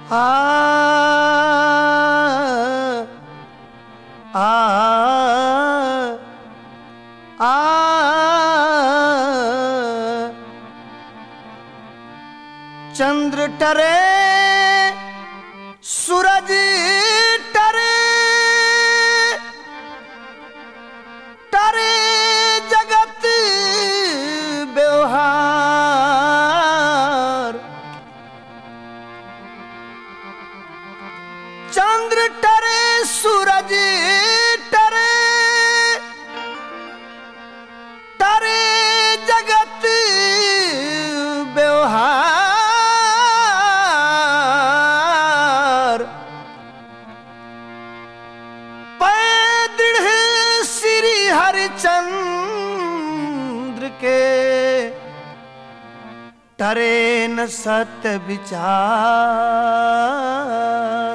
आ आ आ चंद्र टरे सूरज टरे टरे जगत व्यवहार चंद्र टरे सूरज टरे टरे जगत व्यवहार पैदृढ़ श्री हरिचंद्र के टरे न सत्य विचार।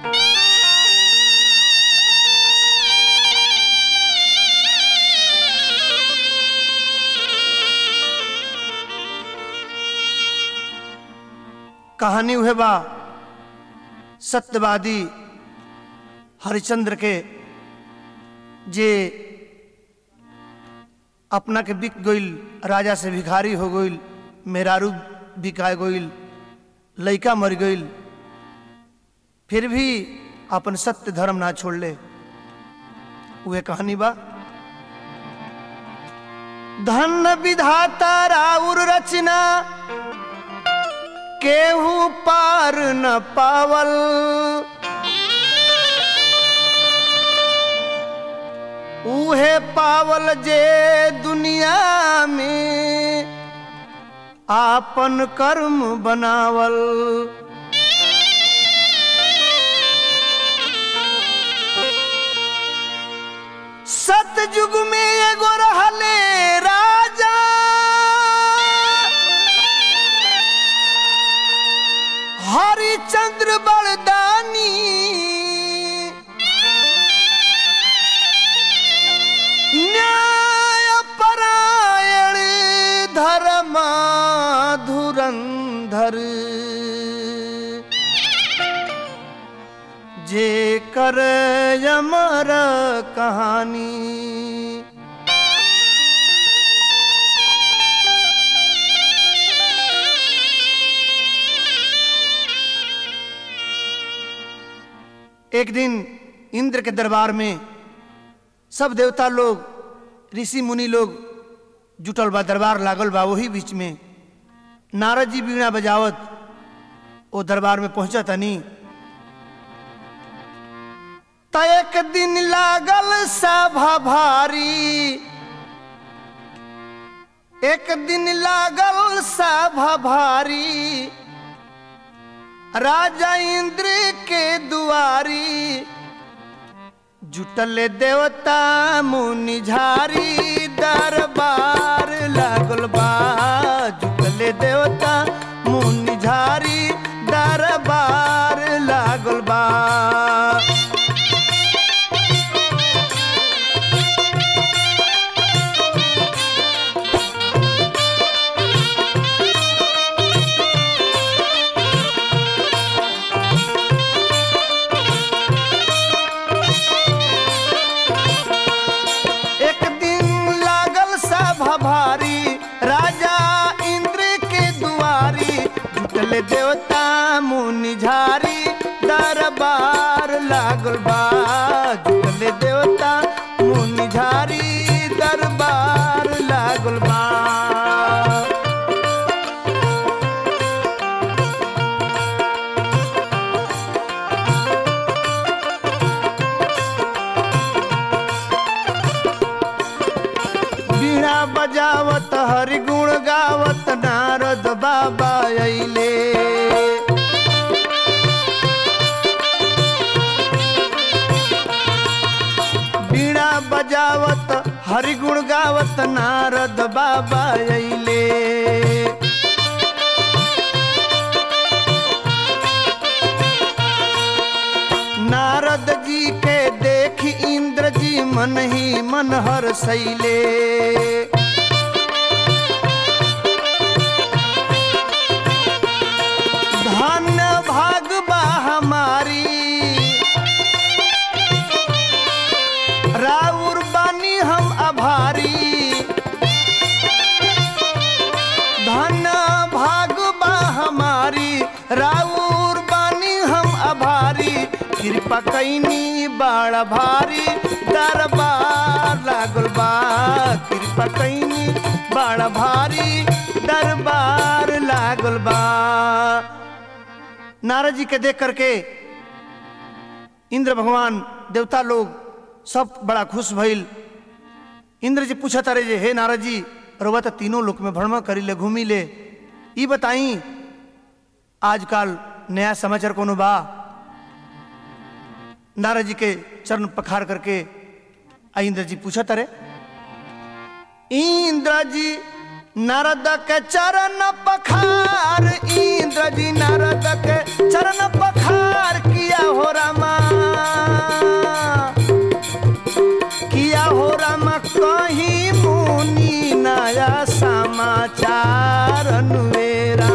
कहानी हुए बा सत्यवादी हरिचंद्र के जे अपना के बिक गईल, राजा से भिखारी हो गईल, मेहरारू बिका गईल, लइका मर गईल, फिर भी अपन सत्य धर्म ना छोड़ ले। वह कहानी बा धन विधाता राउर रचना केहू पार न पावल। उहे पावल जे दुनिया में आपन कर्म बनावल। सतयुग में एगो रहले राजा हरिचंद्र बड़दानी। न्याय परायण धर्मा धुरंधर जे कर अमर कहानी। एक दिन इंद्र के दरबार में सब देवता लोग, ऋषि मुनि लोग जुटल बा, दरबार लागल बा। वही बीच में नारद जी बीणा बजावत वो दरबार में पहुंचा तनी। त एक दिन लागल सभा भारी, एक दिन लागल सभा भारी, राजा इंद्र के दुआरी। जुटल देवता मुनि झारी, दरबार लागल बा। जुटल देवता मुनि झारी, दरबार लागल बा। भारी राजा इंद्र के दुआरी, जुटल देवता मुनि झारी, दरबार लागल बा। जुटल देवता मुनि झारी, दरबार लागल बा। बजावत हरि गुण गावत नारद बाबा अइले। बीणा बजावत हरि गुण गावत नारद बाबा अइले। नारद जी के देखी इंद्र जी मन ही मन हर्षैले। धन्य भाग बा भारी धन भाग बा हमारी राउर बानी हम आभारी कृपा कैनी बड़ा भारी दरबार लागल बा कृपा कैनी बड़ा भारी दरबार लागल बा। नारद जी के देख करके इंद्र भगवान देवता लोग सब बड़ा खुश भइल। इंद्र जी पूछत अरे जे हे नारद जी रउआ तो तीनों लोक में भ्रमण करी ले घूमी ले ई बताई आजकल नया समाचार कोनो बा। नारद जी के चरण पखार करके इंद्र जी पूछत अरे इंद्र जी नारद के चरण पखार इंद्र जी नारद के चरण पखार किया हो रामा कहीं मुनि नया समाचार अनुवेरा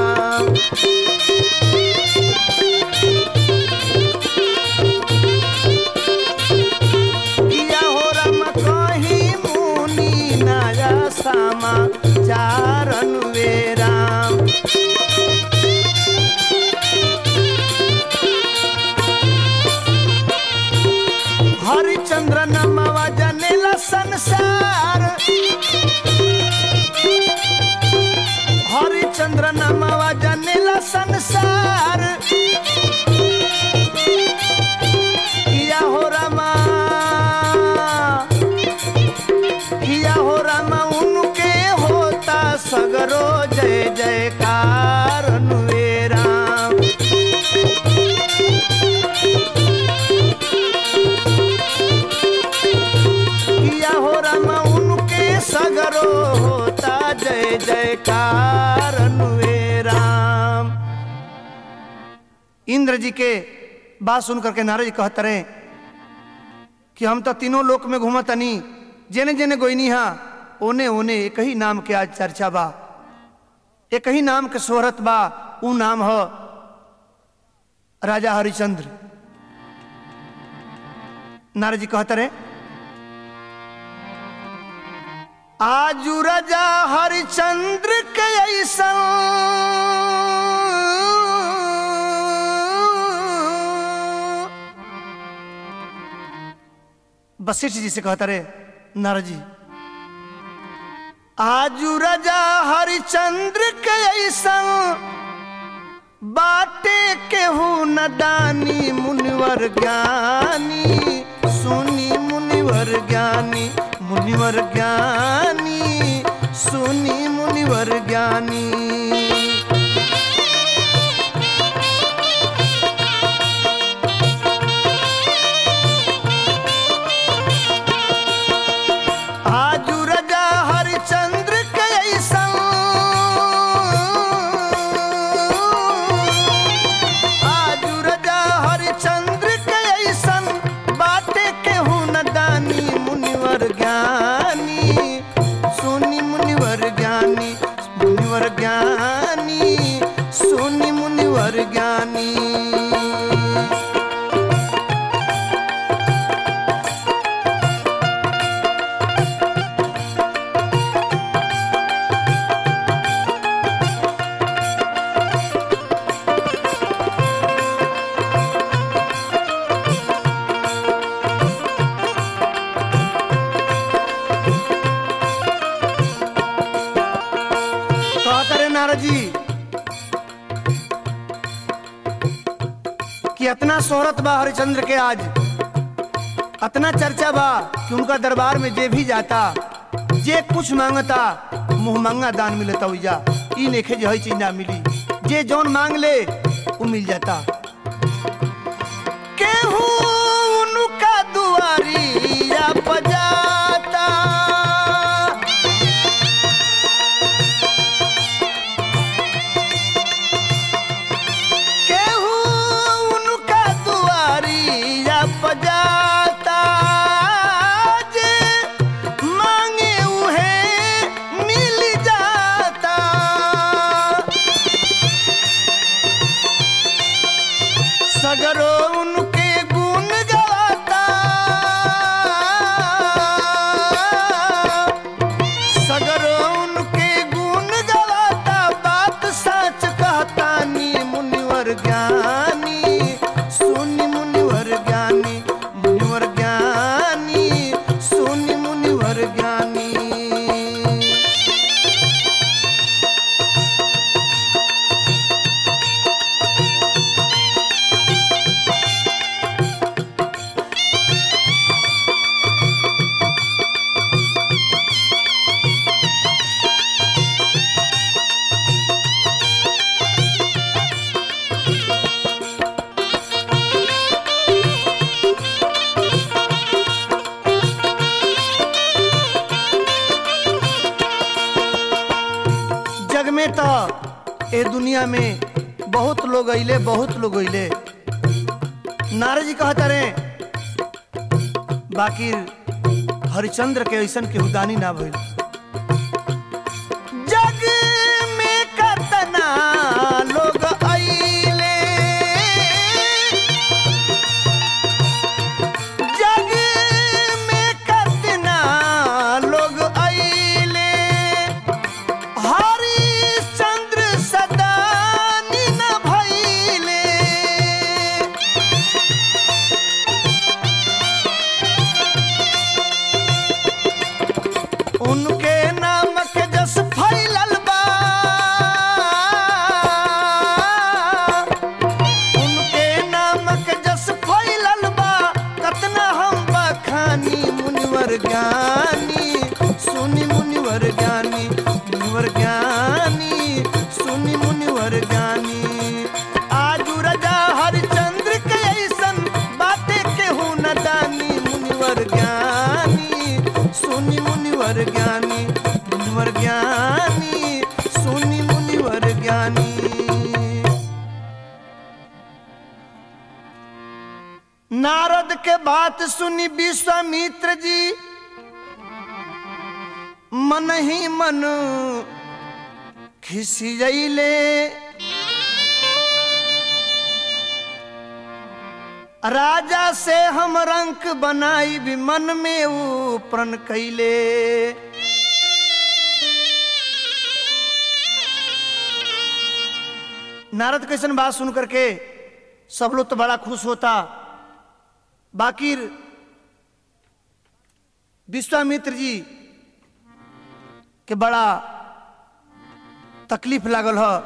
किया हो रामा कहीं मुनि नया समाचार अनुवेरा। हरिचंद्र नमवा जनेला संसार हरिचंद्र नमवा जनेला संसार किया हो रामा उनके होता सगरो जय जयकार अनुवेरा। सगरो होता जय जयकार अनुवेराम। इंद्र जी के बात सुन करके नारद जी कहते रहे कि हम तो तीनों लोक में घूमतनी जेने जेने गोइनी हा ओने ओने एक ही नाम के आज चर्चा बा एक ही नाम के शोहरत बा ऊ नाम हो राजा हरिचंद्र। नारद जी कहते रहे आजू राजा हरिचंद्र के ऐसा वशिष्ठ जी से कहता रे नारद जी आजू राजा हरिचंद्र के ऐसा बाटे केहू न दानी मुनिवर ज्ञानी सुनी मुनिवर ज्ञानी मुनिवर ज्ञानी सुनी मुनिवर ज्ञानी। आजू राजा हरिचंद्र के ऐसा आजू राजा हरिचंद्र के ऐसा बाटे केहू न दानी मुनिवर ज्ञानी सुनी मुनिवर ज्ञानी मुनिवर ज्ञानी सुनी मुनिवर ज्ञानी। नारद जी कि इतना शोहरत बा हरिचंद्र के आज इतना चर्चा बा कि उनका दरबार में जे भी जाता जे कुछ मांगता मुंह मांगा दान मिलता हुआ ई लेखे जो है चीज ना मिली जे जौन मांग ले वो मिल जाता। केहू उनका दुआरी या बजाता बजाता जे मांगे उहे मिल जाता। सगरो उनके गुण तने तो ए दुनिया में बहुत लोग अइले, बहुत लोग अइले। नारद जी कहता रे बाकी हरिचंद्र के ऐसन के हुदानी ना भइल। जग में कतना लोग अइले, जग में कतना लोग अइले, हरिचंद्र सदानी न भइले। उनके नाम के जस फैलल बा, उनके नाम के जस फैलल बा, कतना हम बखानी मुनिवर ज्ञानी सुनी मुनिवर ज्ञानी, मुनिवर ज्ञानी सुनी मुनिवर ज्ञानी। आजू राजा हरिचंद्र के ऐसन बातें केहू न दानी, मुनिवर ज्ञानी सुनी मुनिवर ज्ञानी, मुनिवर ज्ञानी सुनी मुनिवर ज्ञानी। नारद के बात सुनी विश्वामित्र जी मन ही मन खिसियले। राजा से हम रंक बनाई भी मन में वो प्रण कैले। नारद कैसन बात सुन करके सब लोग तो बड़ा खुश होता, बाकी विश्वामित्र जी के बड़ा तकलीफ लागल है।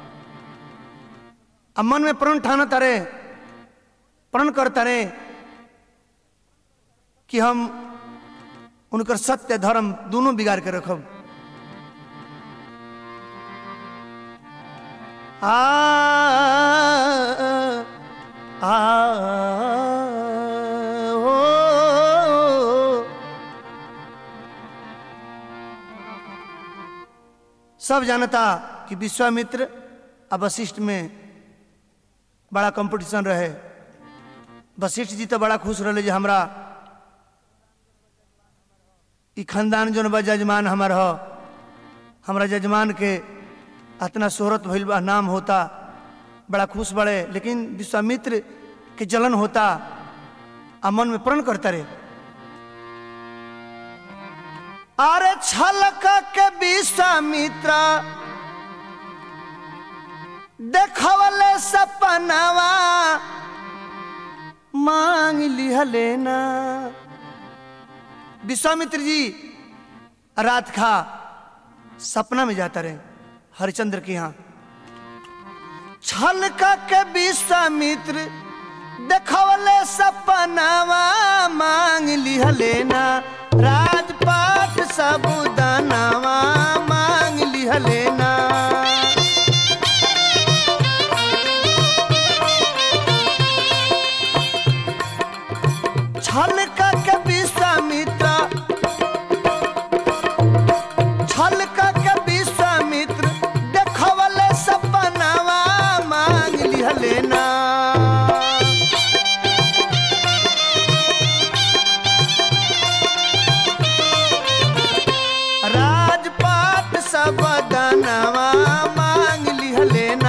अब मन में प्रण ठाना तारे, प्रण करता रहे कि हम उनकर सत्य धर्म दोनों बिगाड़ के रखब। सब जानता कि विश्वामित्र और वशिष्ठ में बड़ा कंपटीशन रहे। वशिष्ठ जी तो बड़ा खुश रहे जे हमरा ई खानदान जो बा जजमान हमार हो, हमरा जजमान के इतना शोहरत भइल बा, नाम होता, बड़ा खुश बड़े। लेकिन विश्वामित्र के जलन होता आ मन में प्रण करता रे। अरे छलक के विश्वामित्र देखवले सपनावा मांग लिहले ना। विश्वामित्र जी रात खा सपना में जाता रहे हरिचंद्र के यहाँ। छल के विश्वामित्र देखवले सपनावा मांग लिहले ना। राजपाट साबुदानावा मांग लिहले ना। छल के विश्वामित्र, छल के विश्वामित्र देखवले सपनावा मांग लिहले ना। राजपाट साबुदानावा मांग लिहले ना।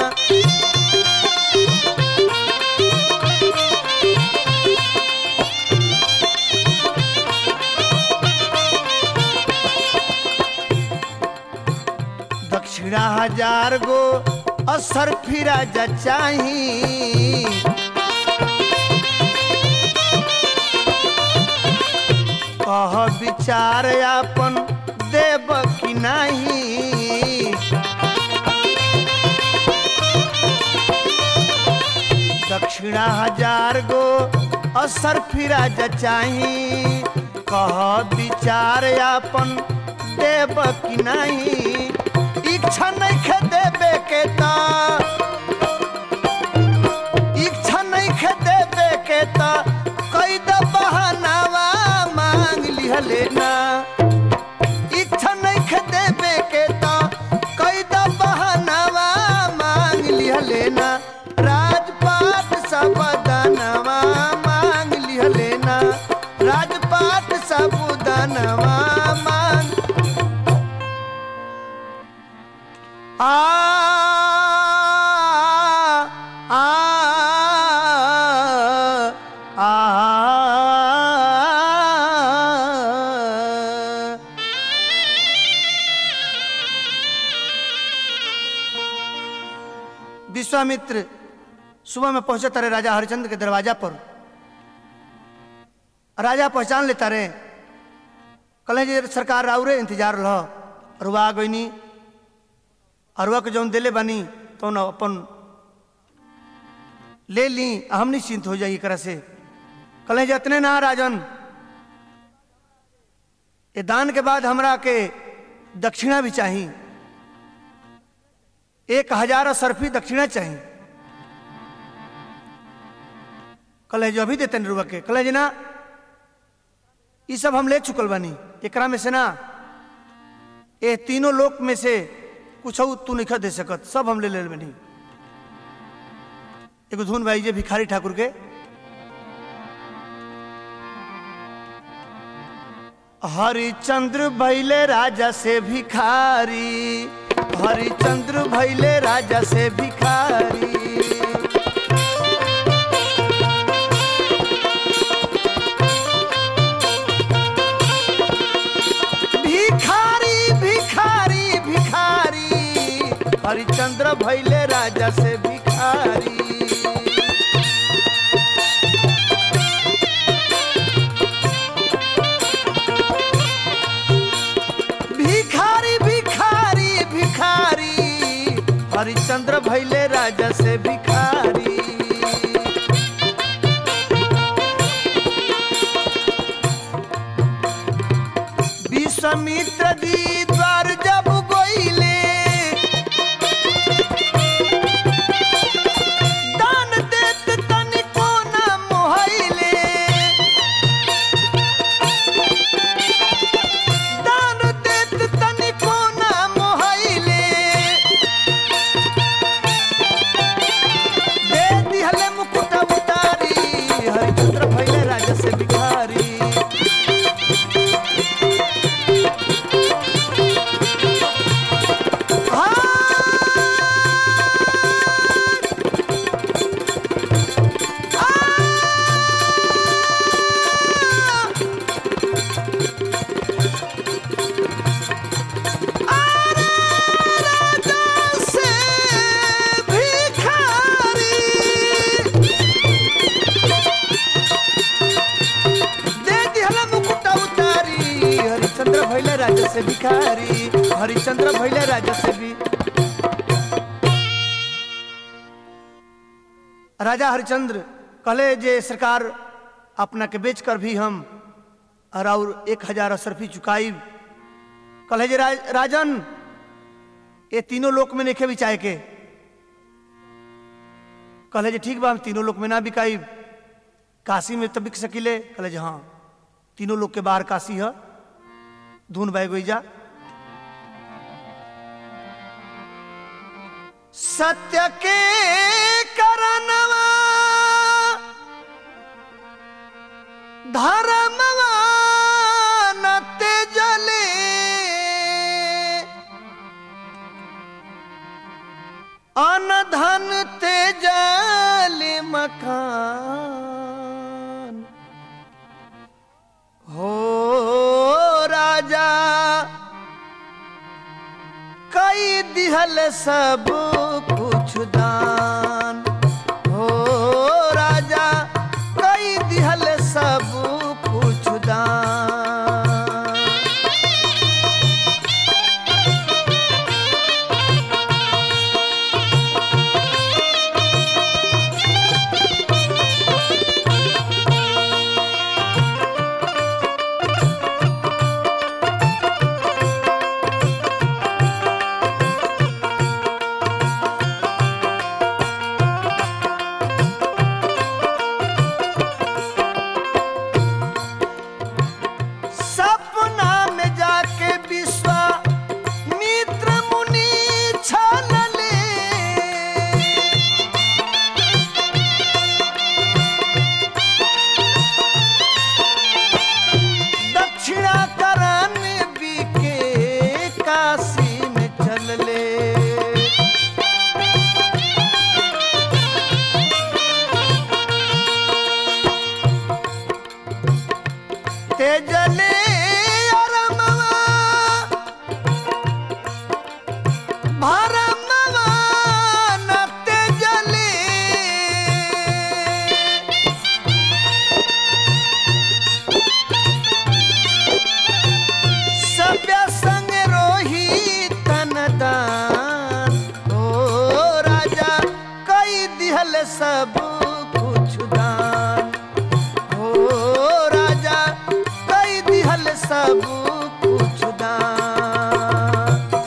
दक्षिणा 1000 गो असर फिरा जा चाही। कह विचार अपन देव की नहीं। दक्षिणा 1000 गो असर फिरा जा चाही। कह विचार अपन देव की नहीं। इच्छा नहीं खे देवे के ता, इच्छा नहीं खे देवे के ता कई द बहानावा मांग लिहले ना। इच्छा नहीं खे देवे के ता कई द राजपाट साबुदानवा मांग आ आ आ विश्वामित्र सुबह में पहुंचे तारे राजा हरिश्चंद्र के दरवाजा पर। राजा पहचान लेता रे, कल जे सरकार राउरे इंतजार रह अरुआ गईनी, अरुआ के जौन दिले बानी तो न अपन ले ली, हम निश्चिंत हो जाइए एकरा से। कल जे इतने ना राजन, ये दान के बाद हमरा के दक्षिणा भी चाहिए, 1000 सरफी दक्षिणा चाहिए। कल जो अभी देते रुआ के, कल ना ये सब हम ले चुकल बानी, एकरा में से ना ये तीनों लोक में से कुछ तू नहीं दे सकत, सब हम ले ले बनी। एगो धुन भाई जे भिखारी ठाकुर के, हरिचंद्र भैले राजा से भिखारी, हरिचंद्र भैले राजा से भिखारी। भिखारी भिखारी भिखारी, हरिचंद्र भैले राजा से भिखारी। भिखारी भिखारी भिखारी, हरिचंद्र भैले राजा से भिखारी। विश्वामित्र जी द्वार जब गोइले, दान देत तनिको ना मोहइले, दान देत तनिको ना मोहइले। दे दिहले मुकुट उतारी, हरिचंद्र भैले राजा से भिखारी। राजा से भिखारी, हरिचंद्र भैले राजा से भी। राजा हरिचंद्र कहले जे सरकार अपना के बेच कर भी हम और 1000 असरफी चुकाई। कहले जे राजन ये तीनों लोक में नहीं बिचाए के। कहले जे ठीक बा, हम तीनों लोक में ना बिकाई, काशी में तो बिक सकिले। कहले जे हाँ, तीनों लोक के बाहर काशी है। धुन बाई गोई जा, सत्य के करनवा धर्मवा न तेजले, अन धन तेजले मकान हो। राजा कई दिहल सब कुछ दान हो, राजा कई दिहल सब कुछ दान। तेजले अरमवा भरमवा न तेजले सभ्य संग रोही तनदान ओ राजा कई दिहल सब कुछ दान ओ राजा कई दिहल सब कुछ दान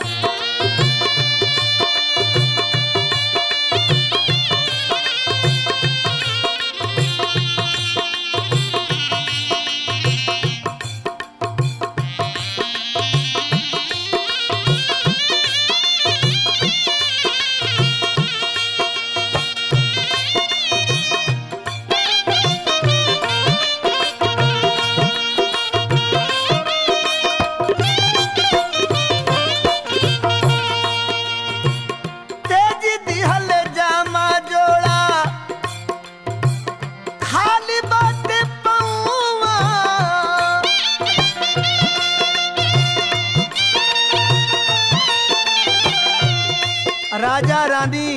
तेज दिहल जामा जोड़ा खाली बाटे पौवा राजा रानी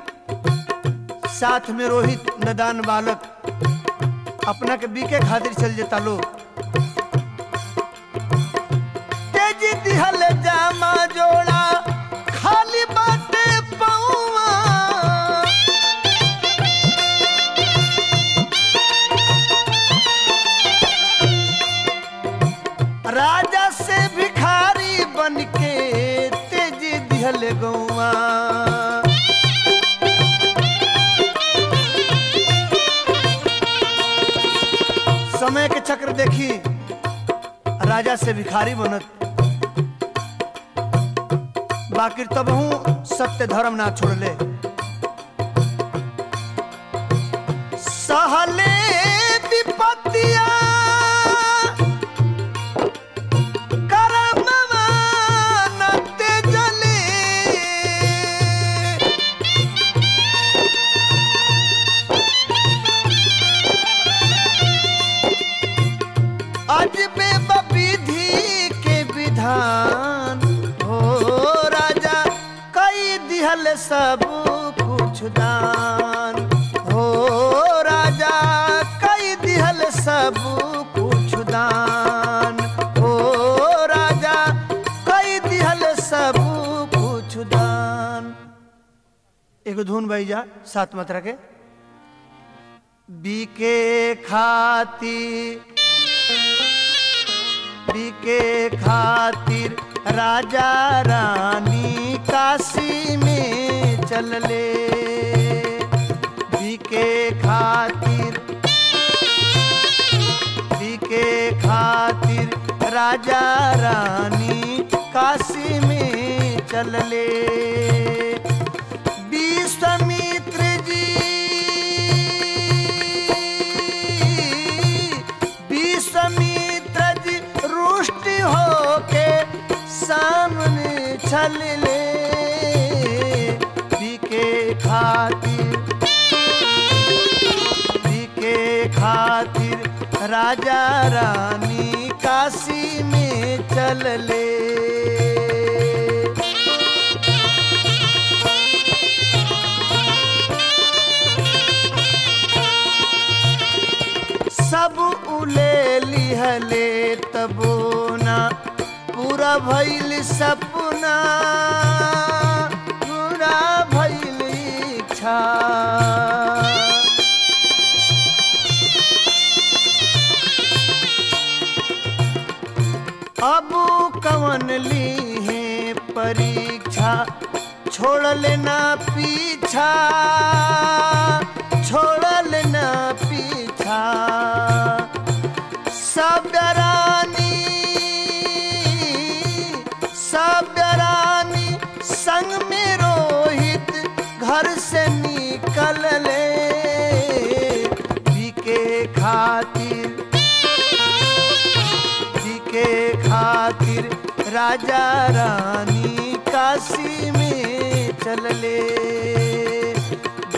साथ में रोहित नदान बालक अपना के बीके खातिर चल जेता लो तेज दिहल जामा जोड़ा खाली बाटे पौवा राजा से भिखारी बनके तेज दिहल गौवा समय के चक्र देखी राजा से भिखारी बनत बाकी तब हूँ सत्य धर्म ना छोड़ले सहले विपत्तिया करमवा न तेजले अजबे विधि के विधान हो राजा कई दिहल सब कुछ दान हो राजा कई दिहल सब कुछ दान हो राजा कई दिहल सब कुछ दान एगो धुन बही जा सात मात्रा के बीके खातिर राजा रानी काशी में चलले बीके खातिर राजा रानी काशी में चलले विश्वामित्र जी रुष्टि होके सामने चलले बीके खातिर राजा रानी काशी में चलले सब उले लिहले तबो ना पूरा भइल सपना पूरा भइल इच्छा अब कवन ली है परीक्षा छोड़ लेना पीछा सब रानी संग में रोहित घर से निकल ले बीके खातिर राजा रानी काशी में चल ले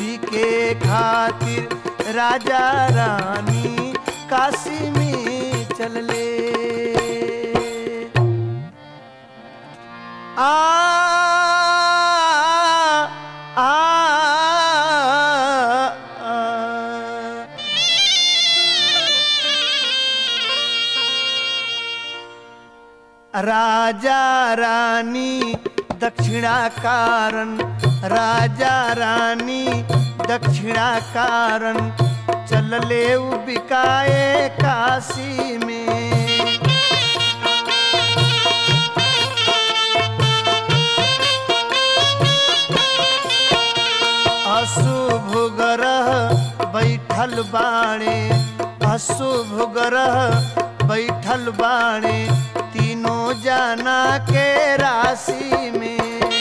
बीके खातिर राजा रानी काशी में चलले आ आ, आ राजा रानी दक्षिणा कारण राजा रानी दक्षिणा कारण चलले बिकाए काशी में अशुभ ग्रह बैठल बाणे अशुभ ग्रह बैठल बाणे तीनों जाना के राशि में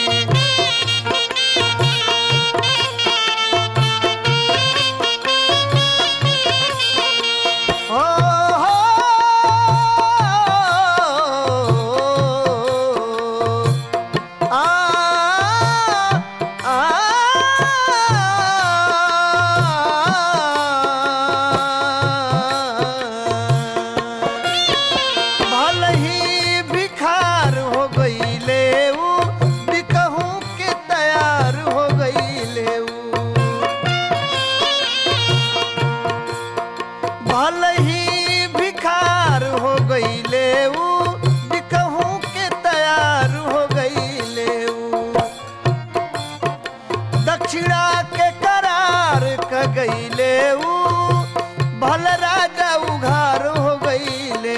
भल राजा उघार हो गईले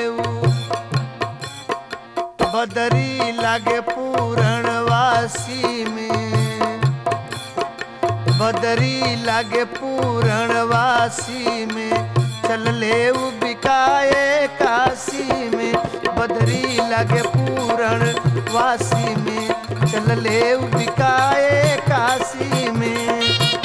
बदरी लागे पूरणवासी में बदरी लागे पूरणवासी में चलले बिकाए काशी में बदरी लागे पूरणवासी में चलले बिकाए काशी में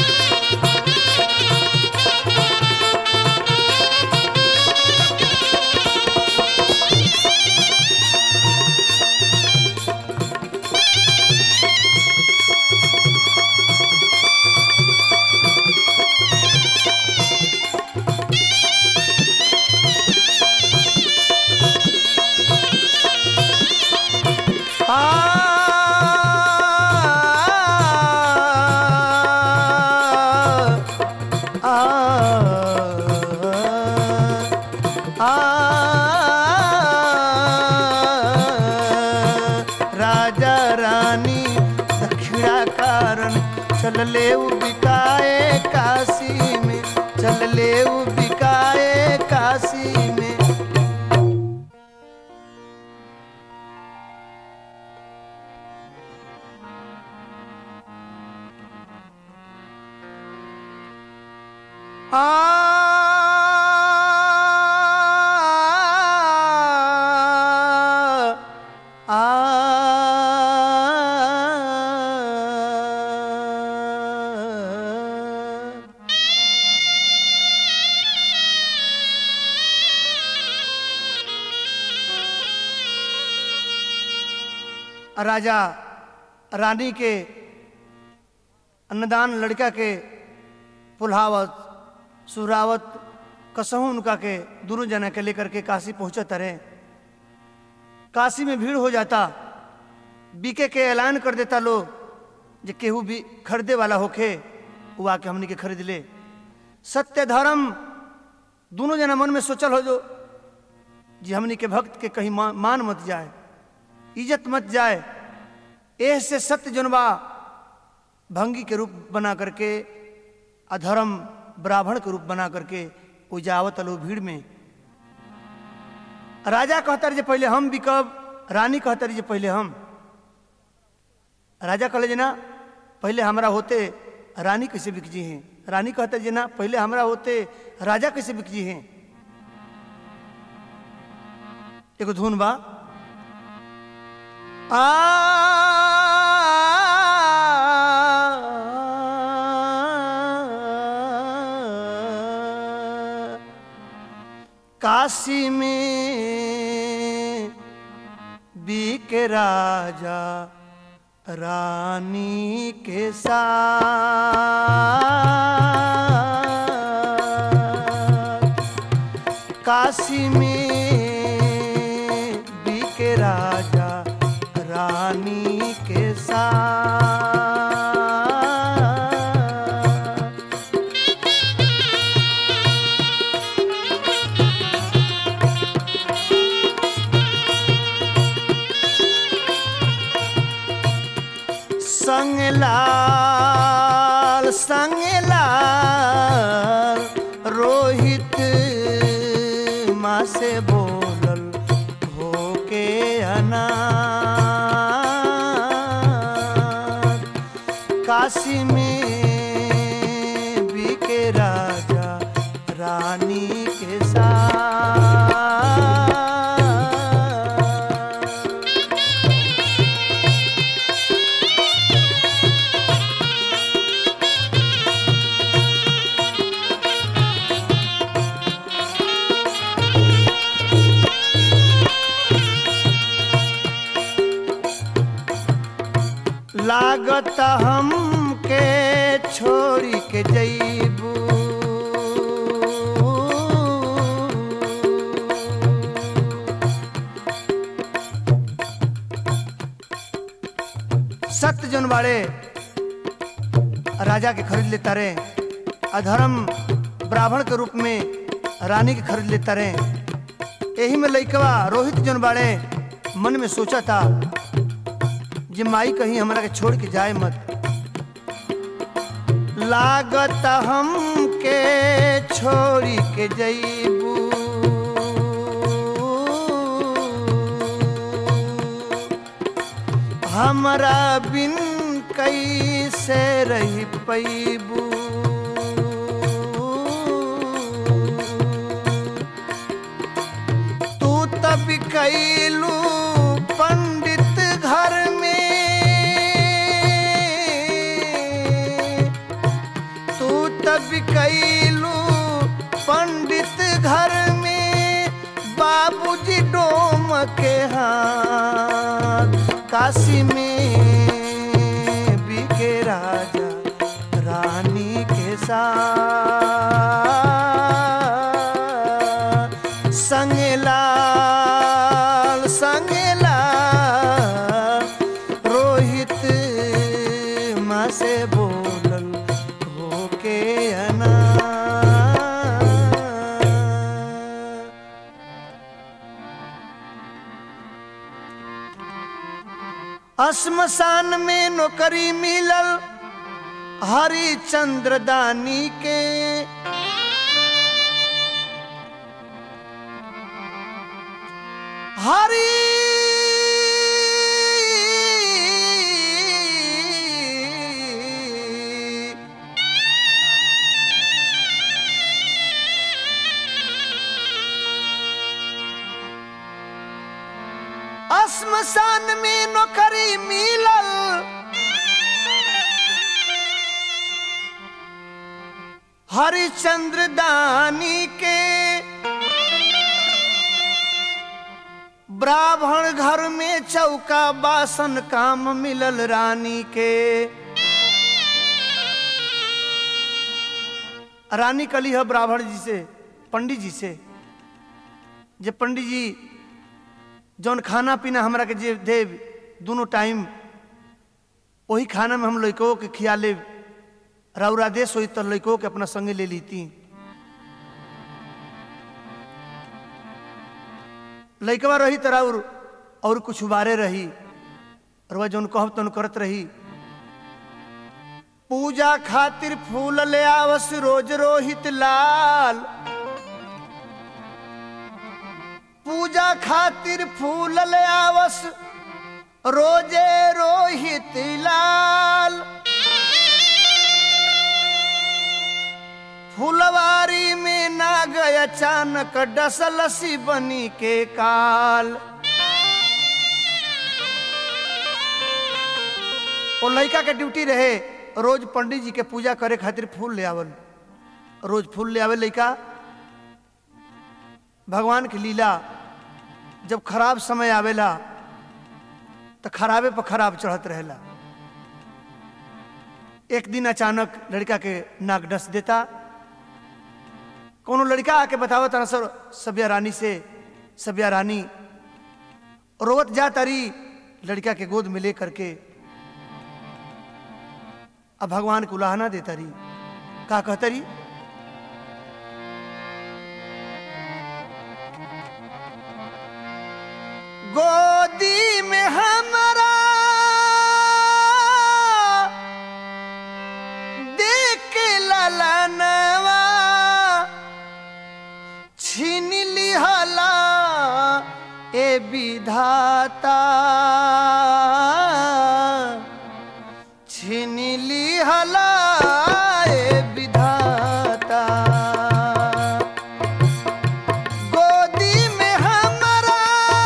राजा रानी दक्षिणा कारण चलले बिकाए काशी में चलले बिकाए काशी में राजा रानी के अन्नदान लड़का के पुल्हावत सुरावत कसहू उनका के दोनों जना के लेकर के काशी पहुंचत रहे। काशी में भीड़ हो जाता बीके के ऐलान कर देता लोग जे केहू भी खरीदे वाला होखे वो आके हमनी के खरीद ले। सत्य धर्म दोनों जना मन में सोचल हो जो जी हमनी के भक्त के कहीं मान मत जाए इज्जत मत जाए ऐसे सत्य जनवा भंगी के रूप बना करके अधर्म ब्राह्मण के रूप बना करके उजावत लो भीड़ में। राजा कहता रहे पहले हम बिकब रानी कहता रही पहले हम राजा कहले ना पहले हमरा होते रानी कैसे बिक जी हैं रानी कहता जी ना पहले हमरा होते राजा कैसे बिक जी हैं। एक धुन बा काशी में बीक राजा रानी के साथ काशी में संग लाल रोहित माँ से बोलल होके अनाथ काशी में बीके राजा रानी के साथ। लागत हमके छोड़ी के जईबू सत्य जन वाले राजा के खरीद लेता रहे, अधर्म ब्राह्मण के रूप में रानी के खरीद लेता रहे। यही में लइकवा रोहित जन वाले मन में सोचा था जे माई कहीं हमरा के छोड़ के जाए मत। लागत हमके छोड़ी के जईबू हमरा बिन कैसे रही पैबू। तू तब कैलू पंडित घर में, तू तब कैलू पंडित घर में, बाबूजी डोम के हाथ काशी में बीके राजा रानी के साथ। संग लाल रोहित माँ से बोलल होके अनाथ। श्मशान में नौकरी मिलल हरिचंद्र दानी के, हरि श्मशान में नौकरी मिलल हरिचंद्र दानी के, ब्राह्मण घर में चौका बासन काम मिलल रानी के। रानी कली है ब्राह्मण जी से, पंडित जी से, जे पंडित जी जौन खाना पीना हमरा के जे देव दोनों टाइम वही खाना में हम लड़कों के खिया ले, राउर आदेश हो तो लड़कों के अपना संगे ले लीती। लड़कवा रही तो राउर और कुछ उबारे रही, और वह जौन कहब तौन करत रही। पूजा खातिर फूल ले आवस रोज रोहित लाल, पूजा खातिर फूल ले आवस रोजे रोहित लाल। फुलवारी में ना गए अचानक डसलसी बनी के काल। और लड़का के ड्यूटी रहे रोज पंडित जी के पूजा करे खातिर फूल ले आवल, रोज फूल ले आवे लड़का। भगवान की लीला जब खराब समय आवेला तो खराबे पर खराब चढ़त रहेला। एक दिन अचानक लड़का के नाक डस देता। कोनो लड़का आके बतावा तना सर सब्या रानी से, सब्या रानी रोवत जा तारी लड़का के गोद में ले करके। अब भगवान को उलाहना देता रही, का कहता रही, गोदी में हमारा विधाता छीन लिहला ए विधाता गोदी में हमरा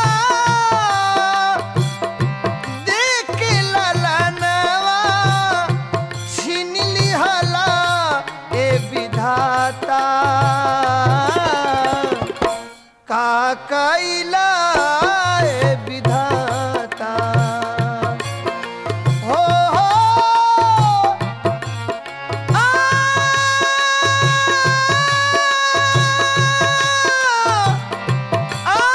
देख ललनवा छीन लिहला ए विधाता का कैला ए विधाता हो आ आ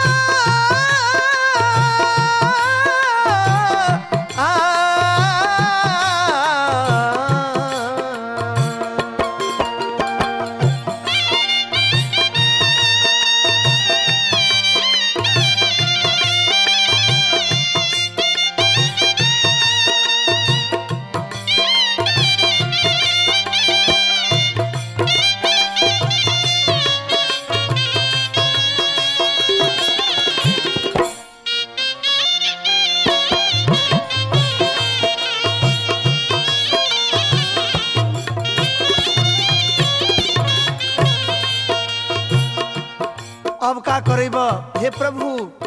अब का करेब हे प्रभु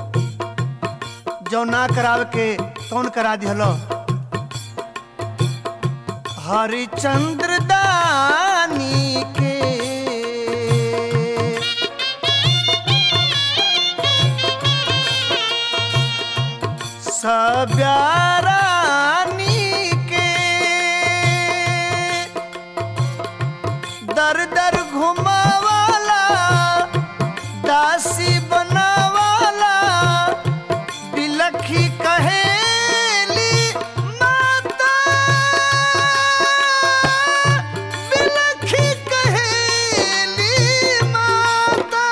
जो ना कराव के कौन करा दिहलो हरिचंद्र दानी के सब्यारानी के दर दर घुमावाला दासी बनावाला बिलखी कहेली माता बिलखी कहेली माता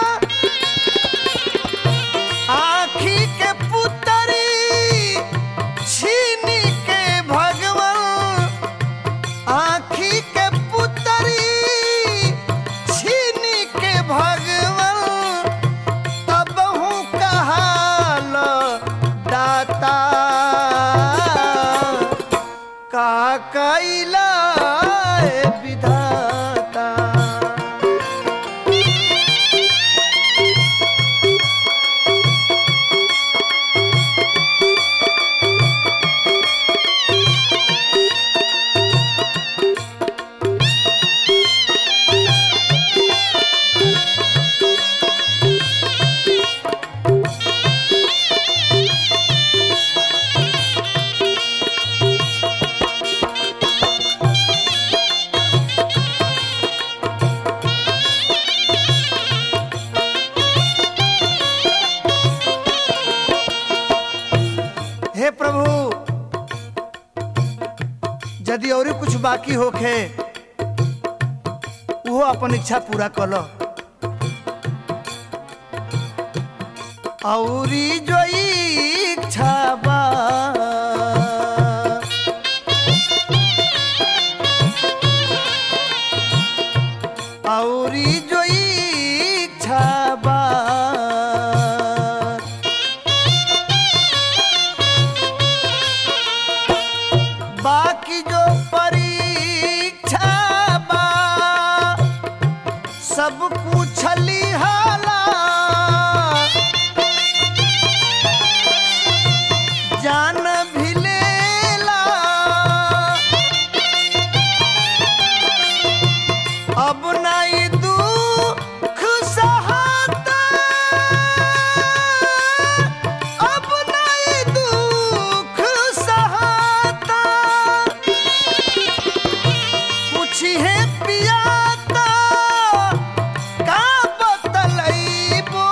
आँखी के पुतरी छीन के भगवान आँखी के पुतरी छीन के भगवान दाता का कैला ए विधाता हे प्रभु यदि और कुछ बाकी होखे वो अपन इच्छा पूरा कर औरी जो इच्छा बा औरी जो इच्छा बा बाकी जो परीक्षा बा सब कुछ लिहाला जान भी लेला अब नहीं दुख सहाता अब नहीं दुख सहाता पूछिए पियाता का बतलैबो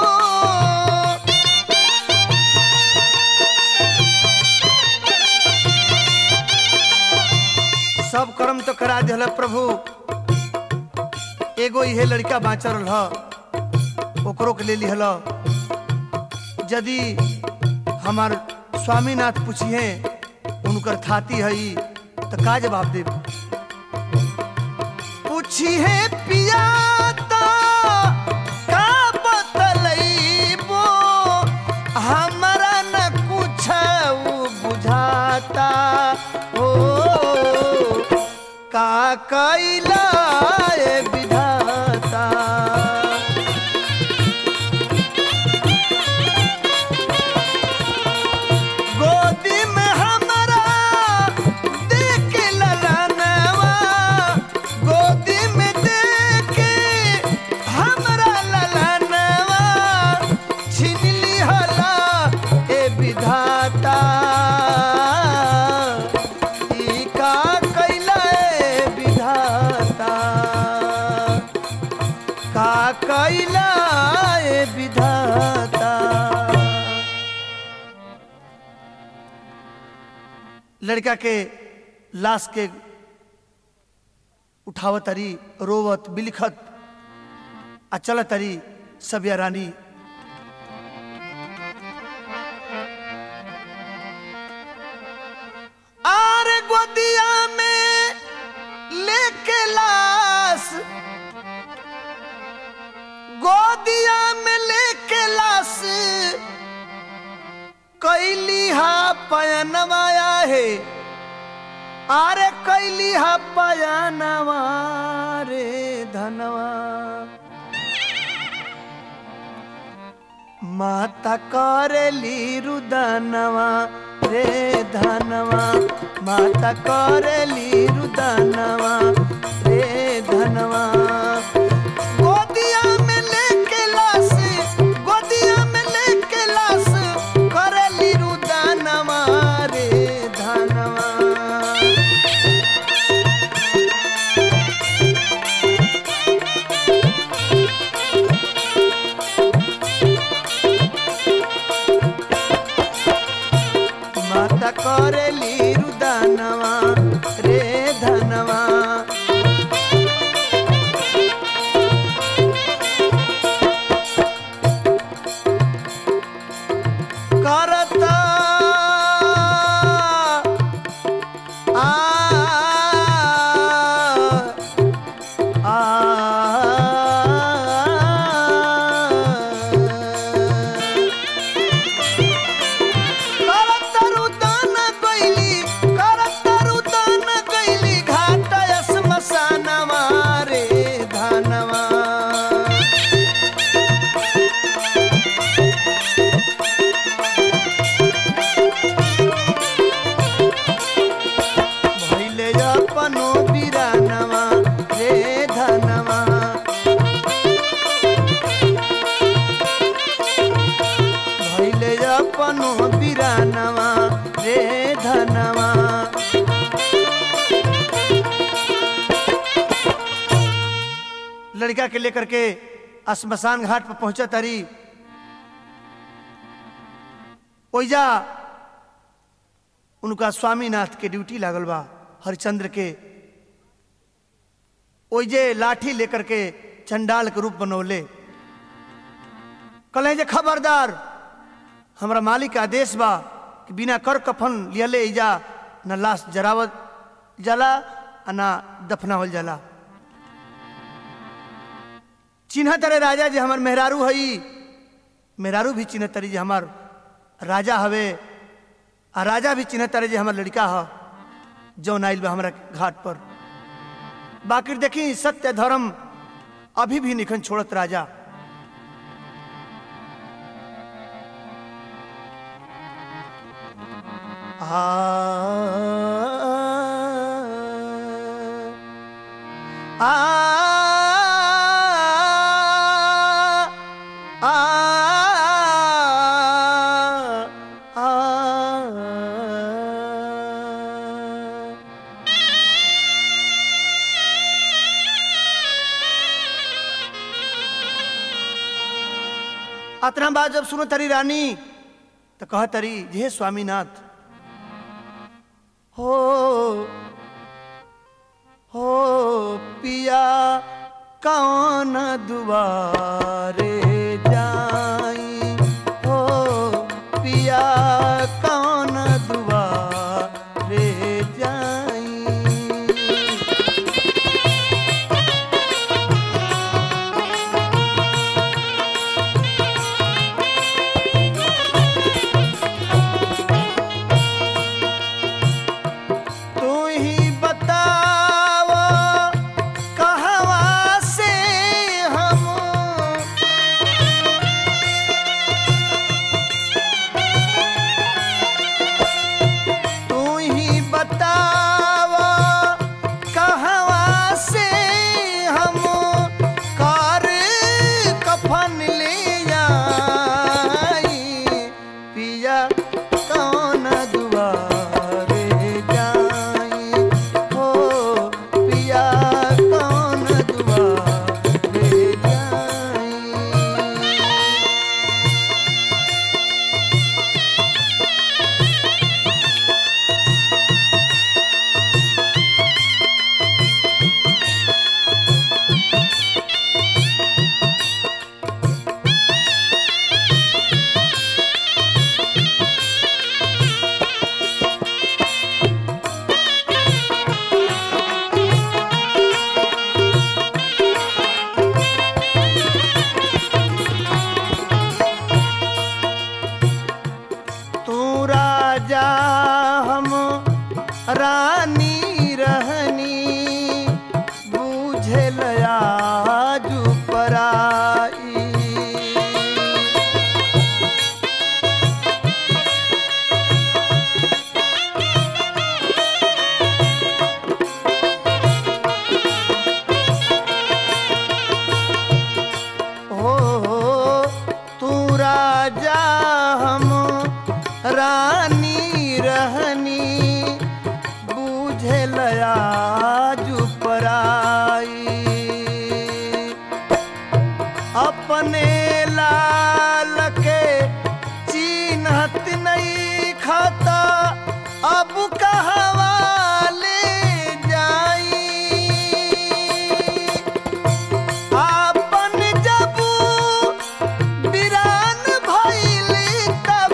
सब कर्म तो करा दिहल प्रभु एगो इहे लड़का बाँचल रह ओकरो के ले लिहल यदि हमार स्वामीनाथ पूछिए उनकर थाती हई तो का जवाब दे पूछिए पिया का बतलैबो हमरा न कुछ बुझाता हो का कैला ए विधाता। गोदी में हमरा देख ललनवा, गोदी में देख हमरा ललनवा, छीन लिहला ए विधाता। ई का कैला ए विधाता, का कैला ए विधाता। लड़का के लाश के उठावत तरी, रोवत बिलखत आ चलत तरी सबिया रानी। आरे गोदिया में लेके लाश, गोदिया में लेके लाश, कैली हा पयनवाया है, आरे कैली हा पयनवा रे धनवा। माता करेली रुदनवा रे धनवा, माता करेली रुदनवा रे धनवा। गोदिया में लेके लाश, गोदिया में लेके लाश, करेली रुदनवा रे धनवा। माता करेली रुदनवा रे धनवा। करता आ अपनो बिरानवा रे धनवा। लड़का के लेकर के श्मशान घाट पर पहुंचा तारी। ओइजा उनका स्वामीनाथ के ड्यूटी लागल बा, हरिचंद्र के। ओइजे लाठी लेकर के चंडाल के रूप बनौले। कहे जे खबरदार, हमरा मालिक का आदेश बा कि बिना कर कफन लियले इजा न लाश जरावत जाला न दफनावल जाला। चिन्ह तरे राजा जे हमार मेहरारू हई, मेहरारू भी चिन्ह तरी जे हमार राजा हवे, आ राजा भी चिन्ह तरे जे हमार लड़का ह जौन आइल बा हमरा घाट पर। बाकी देखी सत्य धर्म अभी भी निखन छोड़त राजा। अतना बात जब सुनो तरी रानी तो कह तरी जे स्वामीनाथ हो पिया कौन दुआरे जाई, हो पिया कौन दुआरे जाई। रानी रहनी बूझे लयाजू पराई। रानी रहनी बूझे लयाजू पराई। अपने लाल के चिन्हत नहीं खाता अब कहवा ले जाई। आपन जब वीरान भइली तब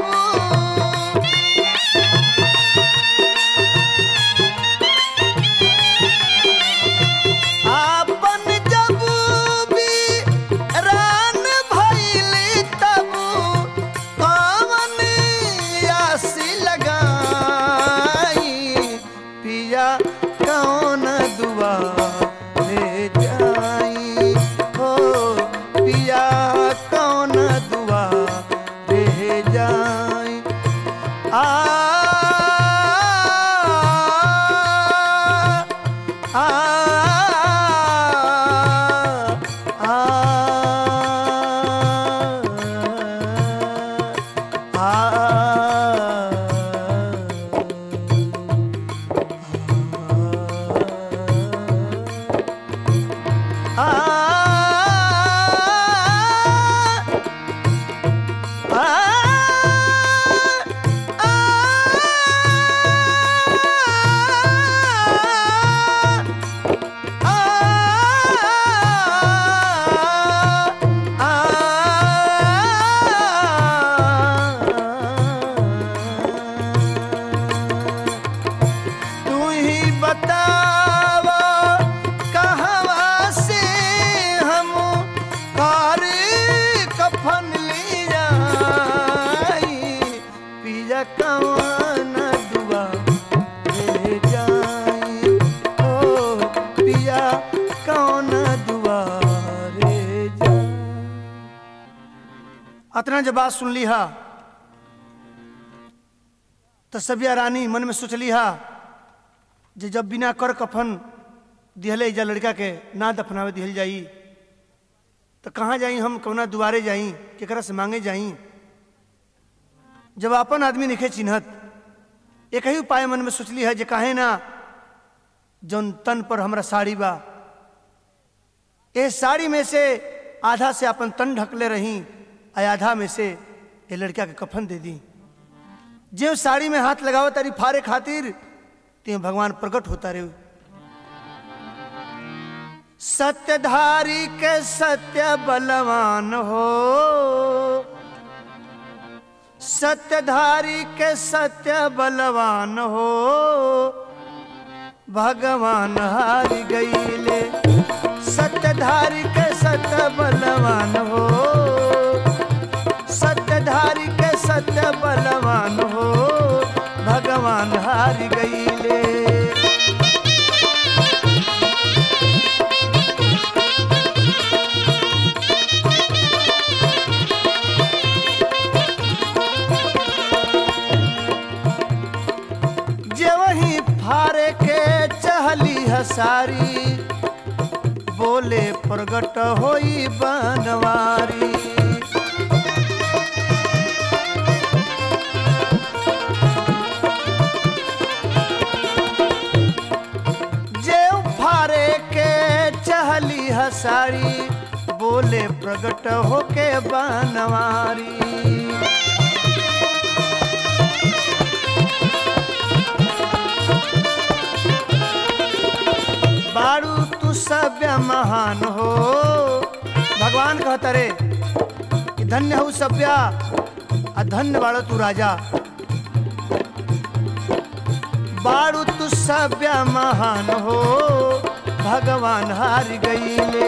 अतना जब बात सुन ली हा तो सबिया रानी मन में सोच ली हा जे जब बिना कर कफन दिहले जा लड़का के ना दफनावे दिहल जाई तो कहाँ जाई हम कौना दुआरे जाई केकरा से मांगे जाई। जब अपन आदमी निखे चिन्हत एक ही उपाय मन में सोचली है जे काहे ना जौन तन पर हमरा साड़ी बा ए साड़ी में से आधा से अपन तन ढकले रही आधा में से ये लड़का के कफन दे दी। जो साड़ी में हाथ लगाओ तारी फारे खातिर ते भगवान प्रकट होता रहे। सत्यधारी के सत्य बलवान हो, सत्यधारी के सत्य बलवान हो, भगवान हार गईले। सत्यधारी के सत्य बलवान हो, सत्यधारी के सत्य बलवान हो, भगवान हार गईले। जे वही फारे के चहली हसारी, बोले प्रगट होई बनवारी। हसारी बोले प्रगट होके बनवारी। बारू तू सभ्य महान हो, भगवान कहता रे कि धन्य हो सभ्या अधन्य बाड़ो तू राजा। बारू तू सभ्य महान हो, भगवान हार गईले।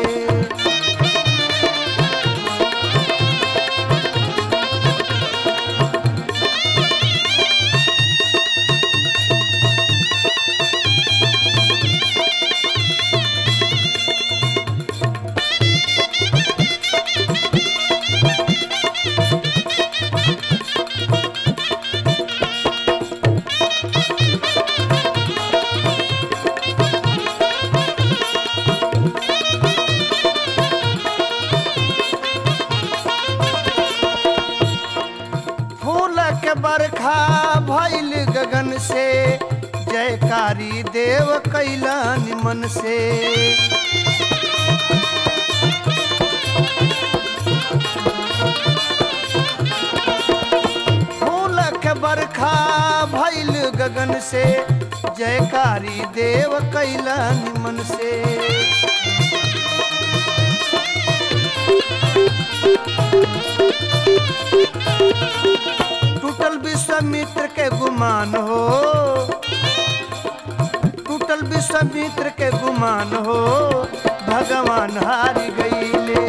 फूल के बरखा भइल गगन से जयकारी देव कैला निमन से फूल के बरखा भइल गगन से जयकारी देव कैला निमन से टूटल विश्वामित्र के गुमान हो टूटल विश्वामित्र के गुमान हो भगवान हार गईले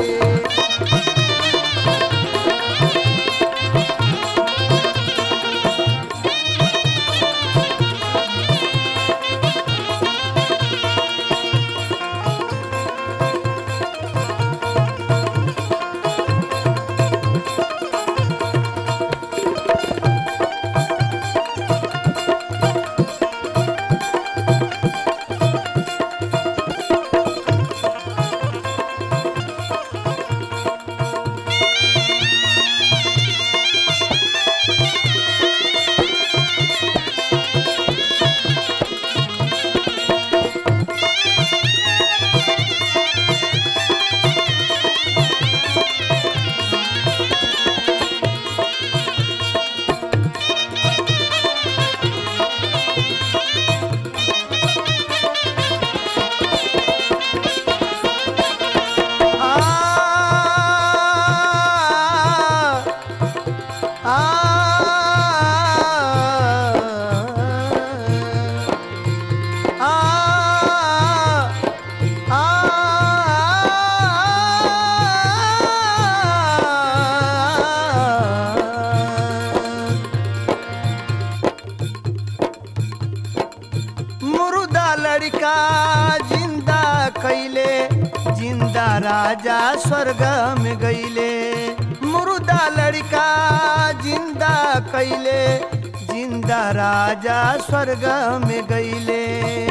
लड़का जिंदा कैले जिंदा राजा स्वर्ग में गईले मुर्दा लड़का जिंदा कैले जिंदा राजा स्वर्ग में गईले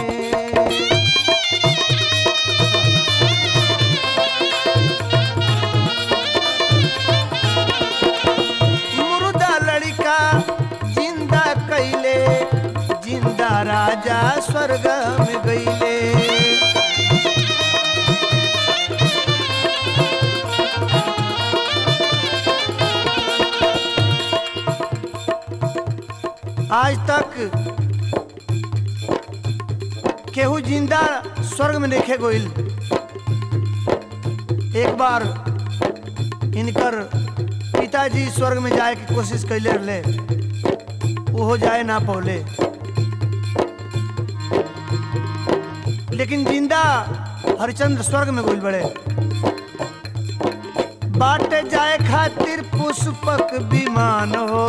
मुर्दा लड़का जिंदा कैले जिंदा राजा स्वर्ग में गईले आज तक केहू जिंदा स्वर्ग में देखे गोइल। एक बार इनकर पिताजी स्वर्ग में जाए की कोशिश कैले रहे, वो जाए ना पौले, लेकिन जिंदा हरिचंद्र स्वर्ग में गोइल बड़े। बाटे जाए खातिर पुष्पक विमान हो,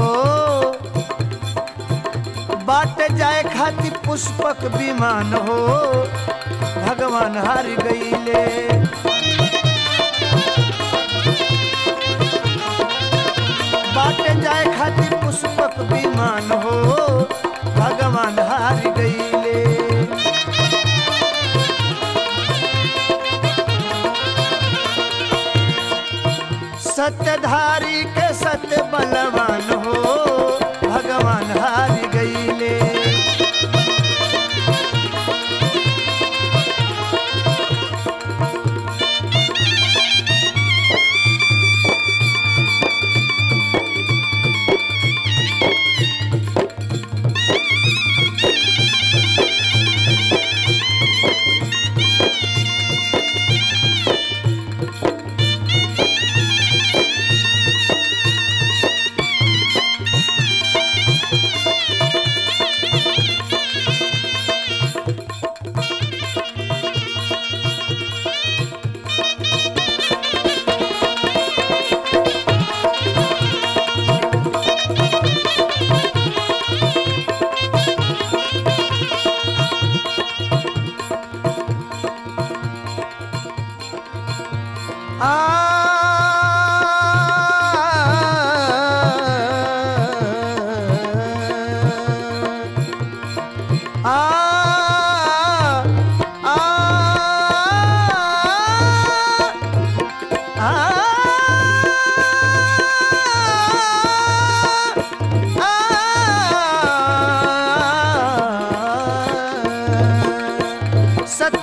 बाटे जाए खातिर पुष्पक विमान हो, भगवान हार गईले। बाटे जाए खातिर पुष्पक विमान हो, भगवान हार गईले। सत्यधारी के सत्य बलवान हो, भगवान हार गईले।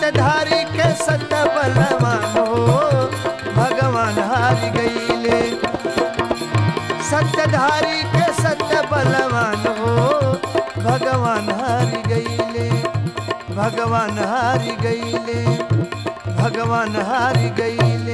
सत्यधारी के सत्य बलवान हो भगवान हार गईले। सत्यधारी के सत्य बलवान हो भगवान हार गईले। भगवान हार गईले। भगवान हार गईले।